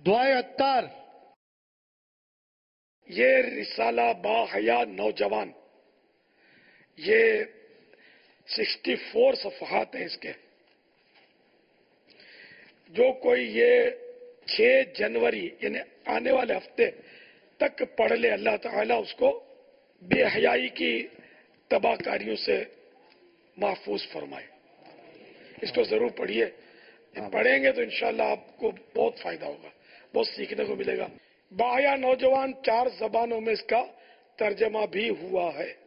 दुआए अत्तार। ये रिसाला बाहया नौजवान, ये 64 सफ़हात हैं इसके। जो कोई ये 6 जनवरी यानी आने वाले हफ्ते तक पढ़ ले, अल्लाह ताला उसको बेहयाई की तबाहकारियों से महफूज फरमाए। इसको जरूर पढ़िए। पढ़ेंगे तो इंशाल्लाह आपको बहुत फायदा होगा, बहुत सीखने को मिलेगा। बाहया नौजवान 4 ज़बानों में इसका तर्जमा भी हुआ है।